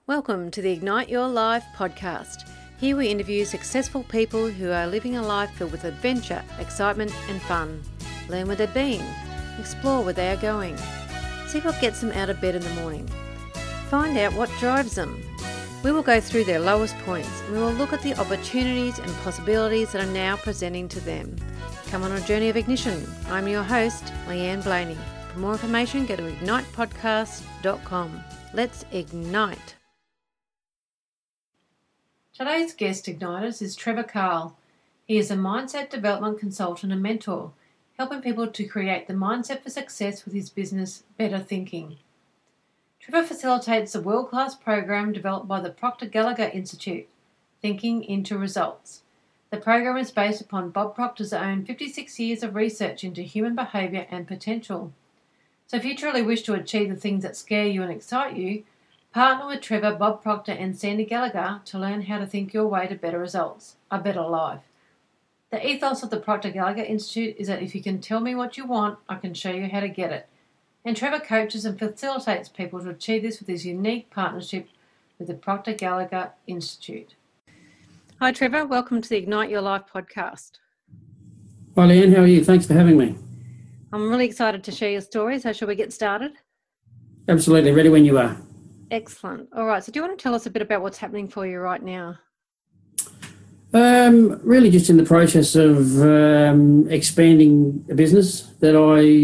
Welcome to the Ignite Your Life podcast. Here we interview successful people who are living a life filled with adventure, excitement and fun. Learn where they've been, explore where they are going. See what gets them out of bed in the morning. Find out what drives them. We will go through their lowest points and we will look at the opportunities and possibilities that are now presenting to them. Come on a journey of ignition. I'm your host, Leanne Blaney. For more information, go to ignitepodcast.com. Let's ignite. Today's guest igniters is Trevor Carl. He is a mindset development consultant and mentor, helping people to create the mindset for success with his business, Better Thinking. Trevor facilitates a world-class program developed by the Proctor Gallagher Institute, Thinking into Results. The program is based upon Bob Proctor's own 56 years of research into human behaviour and potential. So if you truly wish to achieve the things that scare you and excite you, partner with Trevor, Bob Proctor and Sandy Gallagher to learn how to think your way to better results, a better life. The ethos of the Proctor Gallagher Institute is that if you can tell me what you want, I can show you how to get it. And Trevor coaches and facilitates people to achieve this with his unique partnership with the Proctor Gallagher Institute. Hi Trevor, welcome to the Ignite Your Life podcast. Hi Leanne, how are you? Thanks for having me. I'm really excited to share your story, so shall we get started? Absolutely, ready when you are. Excellent. All right, so do you want to tell us a bit about what's happening for you right now? Really just in the process of expanding a business that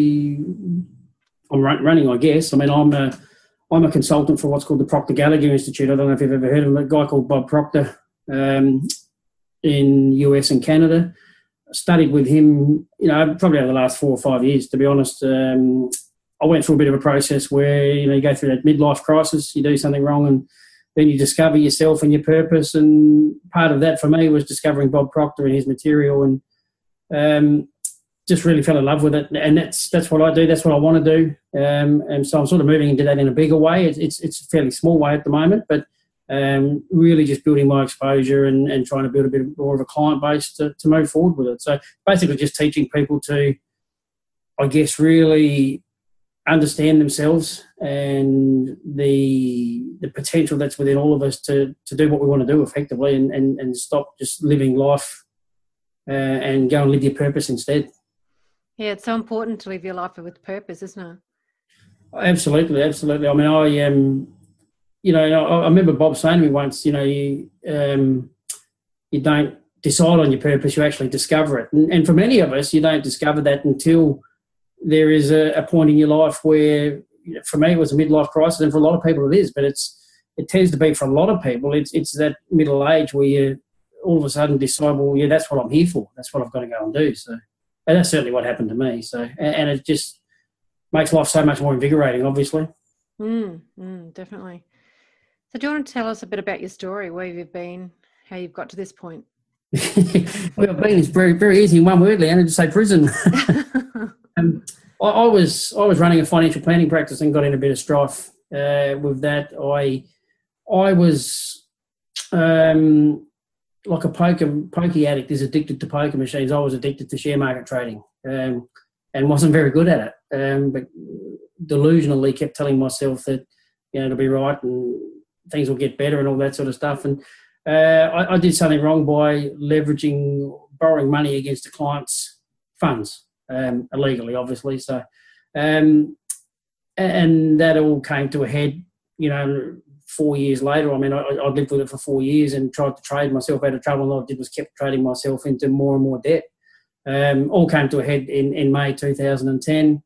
I'm running, I guess. I mean, I'm a consultant for what's called the Proctor Gallagher Institute. I don't know if you've ever heard of him, a guy called Bob Proctor in US and Canada. I studied with him, probably over the last 4 or 5 years, to be honest. I went through a bit of a process where, you go through that midlife crisis, you do something wrong and then you discover yourself and your purpose. And part of that for me was discovering Bob Proctor and his material and just really fell in love with it. And that's what I do. That's what I want to do. And so I'm sort of moving into that in a bigger way. It's a fairly small way at the moment, but really just building my exposure and trying to build a bit more of a client base to move forward with it. So basically just teaching people to, I guess, really understand themselves and the potential that's within all of us to do what we want to do effectively and stop just living life and go and live your purpose instead. Yeah, it's so important to live your life with purpose, isn't it? Absolutely. I mean, I remember Bob saying to me once, you don't decide on your purpose, you actually discover it. And for many of us, you don't discover that until there is a point in your life where, for me, it was a midlife crisis, and for a lot of people it is, but it tends to be for a lot of people, it's that middle age where you all of a sudden decide, well, yeah, that's what I'm here for. That's what I've got to go and do. So, and that's certainly what happened to me. So, and it just makes life so much more invigorating, obviously. Definitely. So do you want to tell us a bit about your story, where you've been, how you've got to this point? Where I've been is very, very easy in one word, Leanne, to say prison. I was running a financial planning practice and got in a bit of strife with that. I was like a pokey addict is addicted to poker machines. I was addicted to share market trading and wasn't very good at it. But delusionally kept telling myself that, it'll be right and things will get better and all that sort of stuff. And I did something wrong by borrowing money against a client's funds. Illegally, obviously. So, and that all came to a head, 4 years later. I mean, I lived with it for 4 years and tried to trade myself out of trouble. And all I did was kept trading myself into more and more debt. All came to a head in May 2010.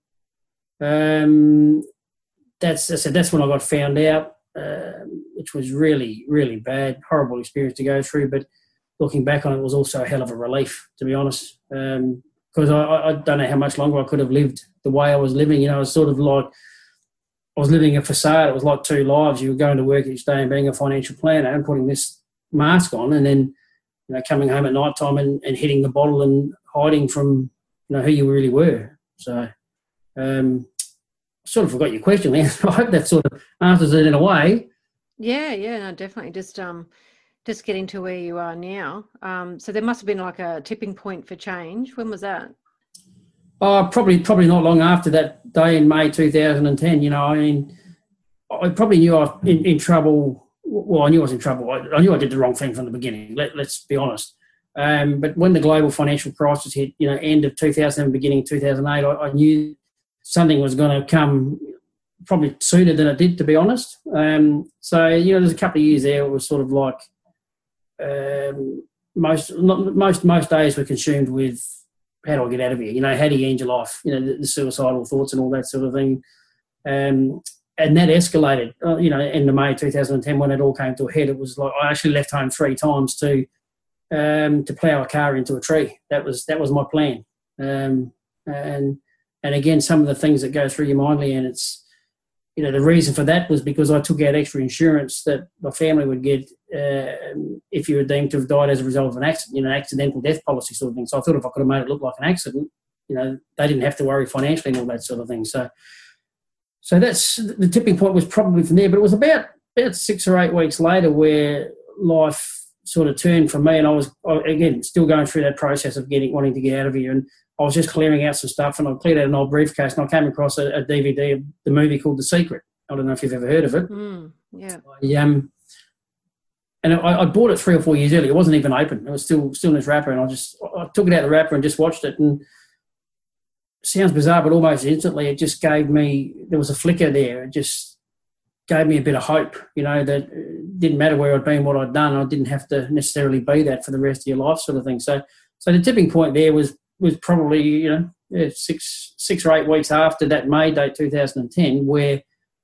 That's when I got found out, which was really, really bad, horrible experience to go through. But looking back on it, was also a hell of a relief, to be honest. Because I don't know how much longer I could have lived the way I was living. It was sort of like I was living a facade. It was like two lives. You were going to work each day and being a financial planner and putting this mask on and then, coming home at night time and hitting the bottle and hiding from, who you really were. So sort of forgot your question there. I hope that sort of answers it in a way. Yeah, no, definitely. Just getting to where you are now. So there must have been like a tipping point for change. When was that? Probably not long after that day in May 2010. I probably knew I was in trouble I knew I was in trouble. I knew I did the wrong thing from the beginning. Let's be honest. But when the global financial crisis hit, end of 2007, beginning of 2008, I knew something was going to come probably sooner than it did, to be honest. So there's a couple of years there. It was sort of like most days were consumed with how do I get out of here? How do you end your life? The suicidal thoughts and all that sort of thing. And that escalated. In the May 2010 when it all came to a head. It was like I actually left home 3 times to plough a car into a tree. That was my plan. And again, some of the things that go through your mind, Leanne, it's the reason for that was because I took out extra insurance that my family would get if you were deemed to have died as a result of an accident, accidental death policy sort of thing. So I thought if I could have made it look like an accident, they didn't have to worry financially and all that sort of thing. So that's the tipping point was probably from there. But it was about 6 or 8 weeks later where life sort of turned for me, and I was again still going through that process of wanting to get out of here, and I was just clearing out some stuff, and I cleared out an old briefcase, and I came across a DVD of the movie called The Secret. I don't know if you've ever heard of it. Yeah. And I bought it 3 or 4 years earlier. It wasn't even open. It was still in its wrapper, and I took it out of the wrapper and just watched it. And it sounds bizarre, but almost instantly it just gave me. There was a flicker there. It just gave me a bit of hope. that it didn't matter where I'd been, what I'd done. I didn't have to necessarily be that for the rest of your life, sort of thing. So the tipping point there was probably 6 or 8 weeks after that May date 2010, where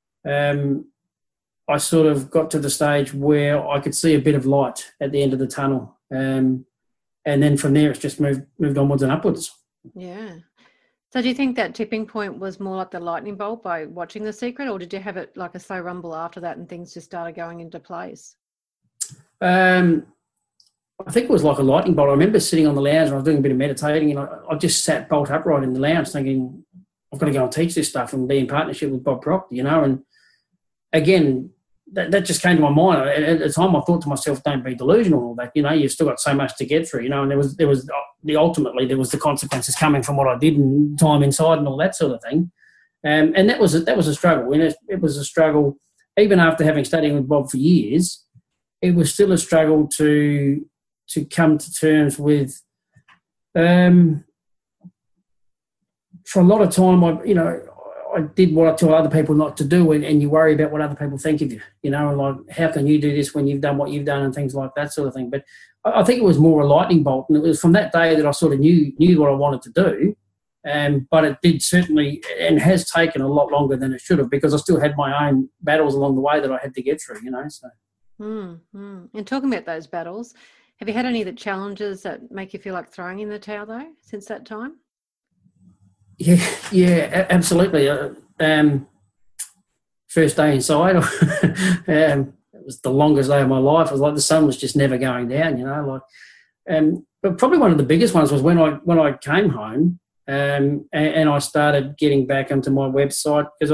I sort of got to the stage where I could see a bit of light at the end of the tunnel, and then from there it's just moved onwards and upwards. Yeah. So do you think that tipping point was more like the lightning bolt by watching The Secret, or did you have it like a slow rumble after that and things just started going into place? I think it was like a lightning bolt. I remember sitting on the lounge and I was doing a bit of meditating, and I just sat bolt upright in the lounge thinking, I've got to go and teach this stuff and be in partnership with Bob Proctor, and again, that just came to my mind. At the time I thought to myself, don't be delusional and all that, you've still got so much to get through, and ultimately there was the consequences coming from what I did and time inside and all that sort of thing. And that was a struggle. It was a struggle, even after having studied with Bob for years, it was still a struggle to come to terms with. For a lot of time, I did what I tell other people not to do, and you worry about what other people think of you, and like, how can you do this when you've done what you've done and things like that sort of thing. But I think it was more a lightning bolt, and it was from that day that I sort of knew what I wanted to do. But it did certainly, and has taken a lot longer than it should have, because I still had my own battles along the way that I had to get through, So. And talking about those battles, have you had any of the challenges that make you feel like throwing in the towel though since that time? Yeah, absolutely. First day inside, it was the longest day of my life. It was like the sun was just never going down, but probably one of the biggest ones was when I came home, and I started getting back onto my website, because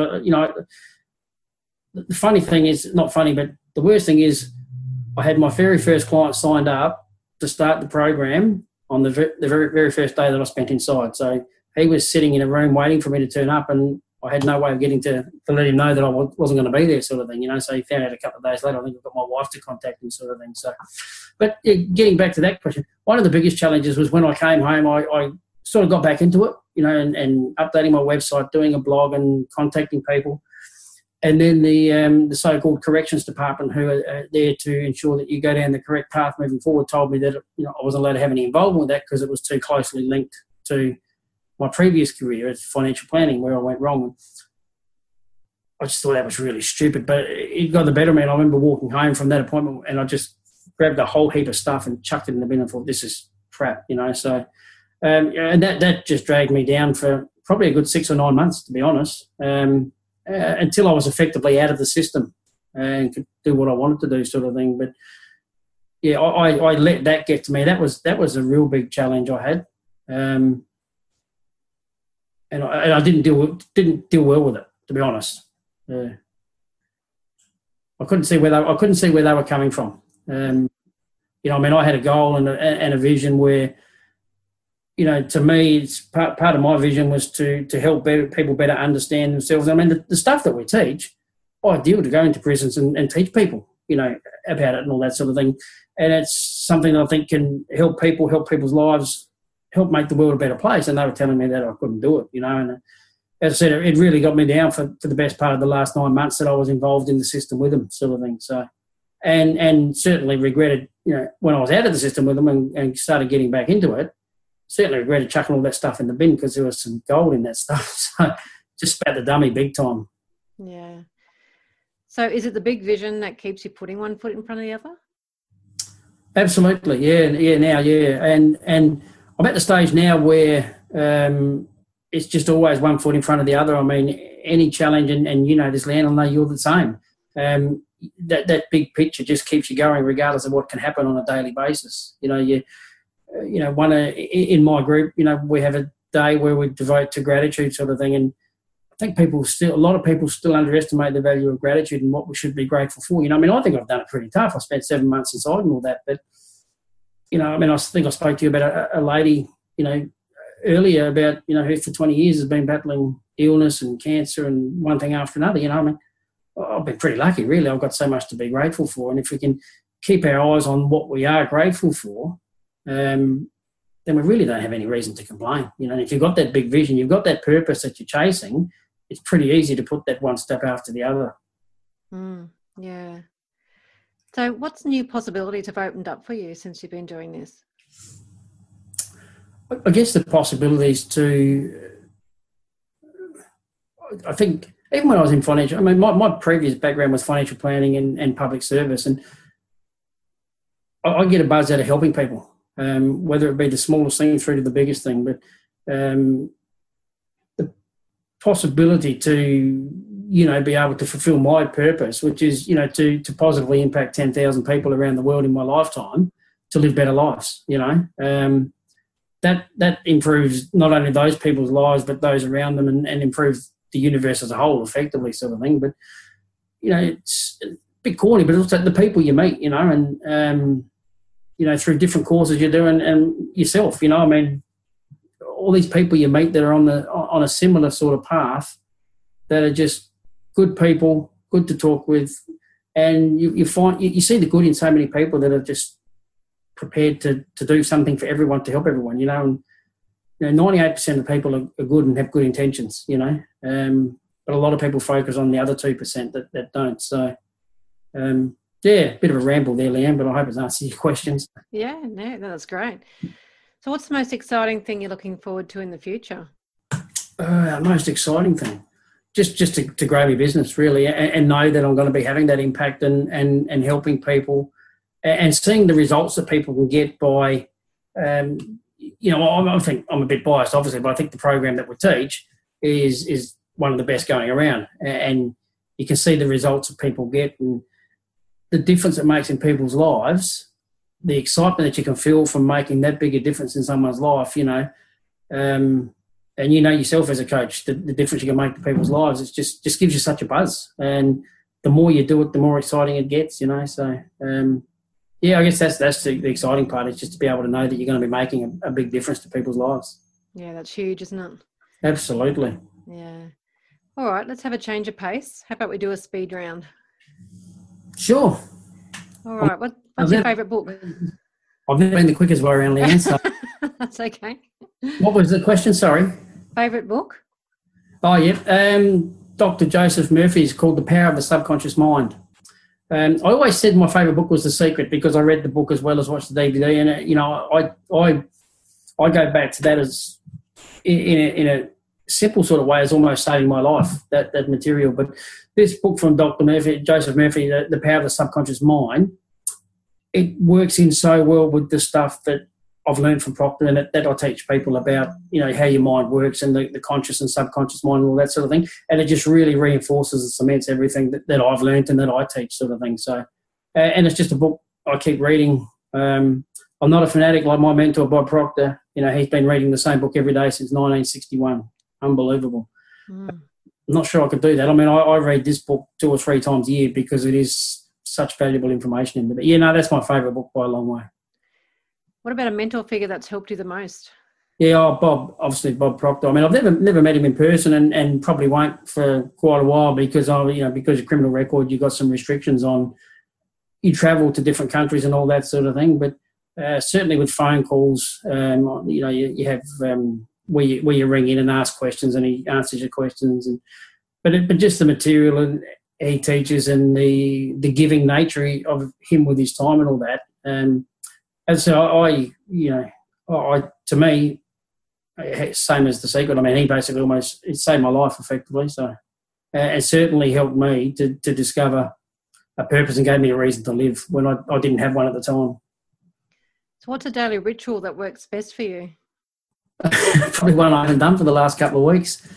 the funny thing is, not funny, but the worst thing is, I had my very first client signed up to start the program on the very, very first day that I spent inside. So he was sitting in a room waiting for me to turn up, and I had no way of getting to let him know that I wasn't going to be there, sort of thing, So he found out a couple of days later. I think I got my wife to contact him, sort of thing. So, but getting back to that question, one of the biggest challenges was when I came home, I sort of got back into it, and updating my website, doing a blog and contacting people. And then the so-called corrections department, who are there to ensure that you go down the correct path moving forward, told me that I wasn't allowed to have any involvement with that because it was too closely linked to my previous career as financial planning, where I went wrong. I just thought that was really stupid, but it got the better of me. And I remember walking home from that appointment, and I just grabbed a whole heap of stuff and chucked it in the bin and thought, this is crap, So, and that just dragged me down for probably a good 6 or 9 months, to be honest. Until I was effectively out of the system and could do what I wanted to do, sort of thing. But yeah, I let that get to me. That was a real big challenge I had, and I didn't deal well with it, to be honest. I couldn't see where they were coming from. I had a goal and a vision where, to me, it's part of my vision was to help people better understand themselves. I mean, the stuff that we teach, ideal to go into prisons and teach people, about it and all that sort of thing. And it's something that I think can help people's lives, help make the world a better place. And they were telling me that I couldn't do it, And as I said, it really got me down for the best part of the last 9 months that I was involved in the system with them, sort of thing. So, and certainly regretted, when I was out of the system with them and started getting back into it, certainly regretted chucking all that stuff in the bin because there was some gold in that stuff. So just spat the dummy big time. Yeah. So is it the big vision that keeps you putting one foot in front of the other? Absolutely. Yeah. Now. Yeah. And I'm at the stage now where, it's just always one foot in front of the other. I mean, any challenge, and this, Leanne, I know you're the same. That big picture just keeps you going regardless of what can happen on a daily basis. In my group, we have a day where we devote to gratitude sort of thing. And I think a lot of people still underestimate the value of gratitude and what we should be grateful for. I think I've done it pretty tough. I spent 7 months inside and all that. But, I think I spoke to you about a lady, earlier about, who for 20 years has been battling illness and cancer and one thing after another. I've been pretty lucky, really. I've got so much to be grateful for. And if we can keep our eyes on what we are grateful for, then we really don't have any reason to complain. And if you've got that big vision, you've got that purpose that you're chasing, it's pretty easy to put that one step after the other. Yeah. So what's new possibilities have opened up for you since you've been doing this? I guess the possibilities I think, even when I was in financial, my previous background was financial planning and public service, and I get a buzz out of helping people, whether it be the smallest thing through to the biggest thing. But the possibility to, be able to fulfill my purpose, which is, to positively impact 10,000 people around the world in my lifetime to live better lives, that improves not only those people's lives but those around them, and improves the universe as a whole effectively, sort of thing. But it's a bit corny, but also the people you meet, and through different courses you're doing, and yourself, all these people you meet that are on a similar sort of path, that are just good people, good to talk with, and you find you see the good in so many people that are just prepared to do something for everyone, to help everyone, and 98% of people are good and have good intentions, but a lot of people focus on the other 2% that don't. So, bit of a ramble there, Leanne, but I hope it's answered your questions. Yeah, no, that's great. So what's the most exciting thing you're looking forward to in the future? Most exciting thing? Just to grow my business, really, and know that I'm going to be having that impact and helping people, and seeing the results that people can get by, I think I'm a bit biased, obviously, but I think the program that we teach is one of the best going around, and you can see the results that people get and the difference it makes in people's lives, the excitement that you can feel from making that big a difference in someone's life, and yourself as a coach, the difference you can make to people's lives, it just gives you such a buzz, and the more you do it, the more exciting it gets, so I guess that's the exciting part, is just to be able to know that you're going to be making a big difference to people's lives. Yeah, that's huge, isn't it? Absolutely. Yeah. All right, let's have a change of pace. How about we do a speed round? Sure. All right, what's your favourite book? I've never been the quickest way around the answer. That's okay. What was the question? Sorry. Favourite book? Oh, yeah. Dr. Joseph Murphy's called The Power of the Subconscious Mind. I always said my favourite book was The Secret because I read the book as well as watched the DVD, and I go back to that as in a simple sort of way as almost saving my life, that material. But this book from Dr. Murphy, Joseph Murphy, The Power of the Subconscious Mind, it works in so well with the stuff that I've learned from Proctor, and that I teach people about, how your mind works and the conscious and subconscious mind and all that sort of thing. And it just really reinforces and cements everything that I've learned and that I teach, sort of thing. So, and it's just a book I keep reading. I'm not a fanatic like my mentor, Bob Proctor. He's been reading the same book every day since 1961. Unbelievable. I'm not sure I could do that. I mean, I read this book 2 or 3 times a year because it is such valuable information in it. But that's my favourite book by a long way. What about a mentor figure that's helped you the most? Yeah, Bob Proctor. I mean, I've never met him in person, and probably won't for quite a while because of criminal record. You've got some restrictions on you travel to different countries and all that sort of thing, but certainly with phone calls, you have where you ring in and ask questions, and he answers your questions, but just the material and he teaches and the giving nature of him with his time and all that. And so to me, same as The Secret. I mean, he basically it saved my life effectively. So it certainly helped me to discover a purpose and gave me a reason to live when I didn't have one at the time. So what's a daily ritual that works best for you? Probably one I haven't done for the last couple of weeks.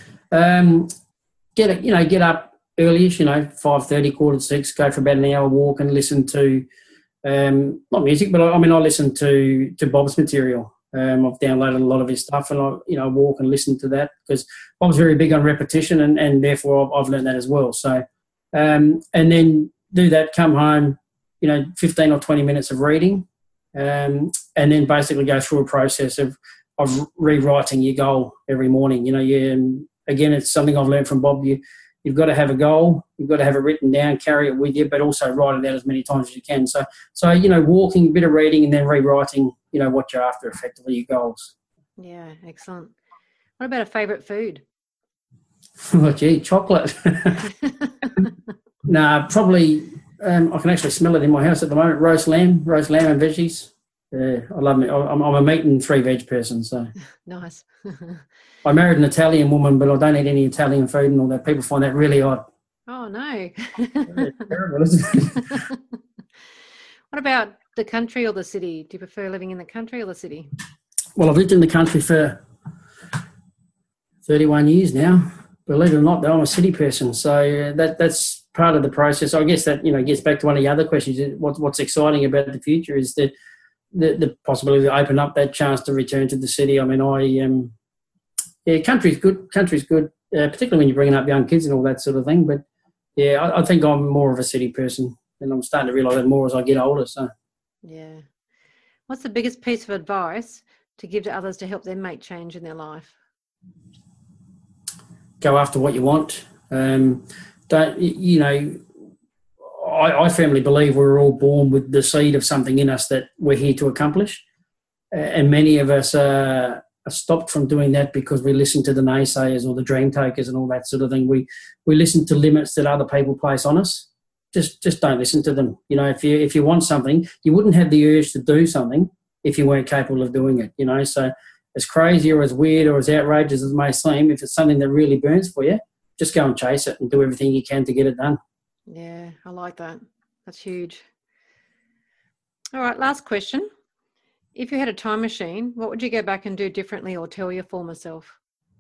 Get up early-ish, 5:30, 5:45, go for about an hour walk and listen to, not music, but I listen to Bob's material. I've downloaded a lot of his stuff, and I walk and listen to that because Bob's very big on repetition, and therefore I've learned that as well. So, and then do that, come home, 15 or 20 minutes of reading, and then basically go through a process of rewriting your goal every morning. Again, it's something I've learned from Bob. You've got to have a goal. You've got to have it written down, carry it with you, but also write it out as many times as you can. So walking, a bit of reading, and then rewriting, what you're after, effectively, your goals. Yeah, excellent. What about a favourite food? Oh, gee, chocolate. Nah, probably, I can actually smell it in my house at the moment, roast lamb and veggies. I love it. I'm a meat and 3 veg person, so. Nice. I married an Italian woman, but I don't eat any Italian food and all that. People find that really odd. Oh, no. It's terrible, isn't it? What about the country or the city? Do you prefer living in the country or the city? Well, I've lived in the country for 31 years now. Believe it or not, though, I'm a city person. So that's part of the process. I guess that, gets back to one of the other questions. What's exciting about the future is the possibility to open up that chance to return to the city. I mean, country's good. Particularly when you're bringing up young kids and all that sort of thing. But yeah, I think I'm more of a city person, and I'm starting to realise that more as I get older. So yeah, what's the biggest piece of advice to give to others to help them make change in their life? Go after what you want. I firmly believe we're all born with the seed of something in us that we're here to accomplish, and many of us are stopped from doing that because we listen to the naysayers or the dream takers and all that sort of thing. We listen to limits that other people place on us. Just don't listen to them. If you want something, you wouldn't have the urge to do something if you weren't capable of doing it. So as crazy or as weird or as outrageous as it may seem, if it's something that really burns for you, just go and chase it and do everything you can to get it done. Yeah, I like that. That's huge. All right, last question. If you had a time machine, what would you go back and do differently or tell your former self?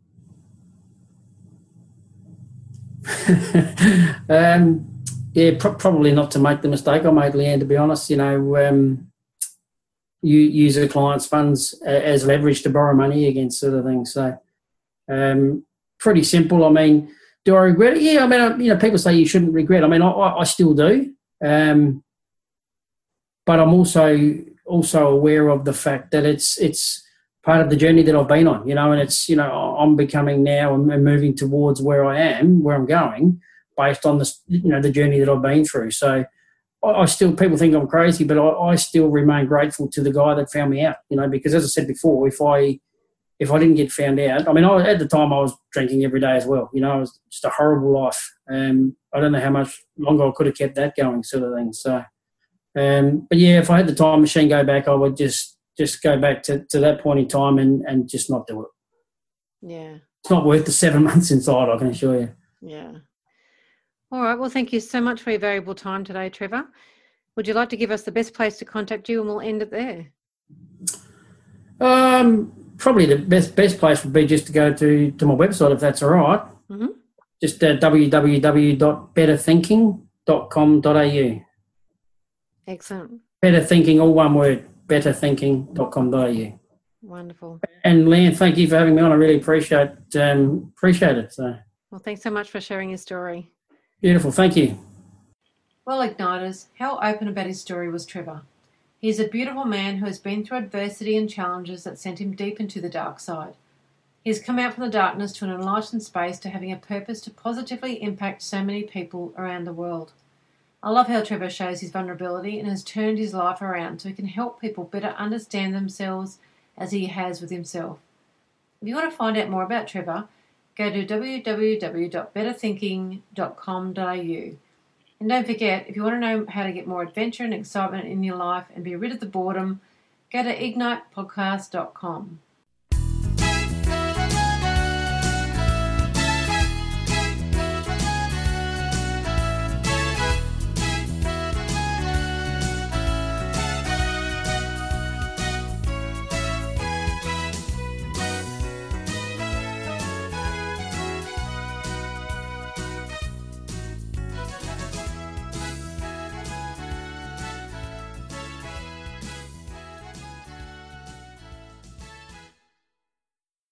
Probably not to make the mistake I made, Leanne, to be honest. You use a client's funds as leverage to borrow money against, sort of thing. So pretty simple. I mean, do I regret it? Yeah, I mean, people say you shouldn't regret. I mean, I still do. But I'm also aware of the fact that it's part of the journey that I've been on, and it's, I'm becoming now and moving towards where I'm going based on the journey that I've been through. So I still, people think I'm crazy, but I still remain grateful to the guy that found me out, because as I said before, if I didn't get found out, I mean, at the time I was drinking every day as well. It was just a horrible life. I don't know how much longer I could have kept that going, sort of thing. So, but yeah, if I had the time machine go back, I would just go back to that point in time and just not do it. Yeah. It's not worth the 7 months inside, I can assure you. Yeah. All right. Well, thank you so much for your valuable time today, Trevor. Would you like to give us the best place to contact you, and we'll end it there? Probably the best place would be just to go to my website, if that's all right. Mm-hmm. Just www.betterthinking.com.au. Excellent. Better Thinking, all one word, betterthinking.com.au. Wonderful. And Leanne, thank you for having me on. I really appreciate it. So. Well, thanks so much for sharing your story. Beautiful. Thank you. Well, Igniters, how open about his story was Trevor. He's a beautiful man who has been through adversity and challenges that sent him deep into the dark side. He has come out from the darkness to an enlightened space to having a purpose to positively impact so many people around the world. I love how Trevor shows his vulnerability and has turned his life around so he can help people better understand themselves as he has with himself. If you want to find out more about Trevor, go to www.betterthinking.com.au. And don't forget, if you want to know how to get more adventure and excitement in your life and be rid of the boredom, go to ignitepodcast.com.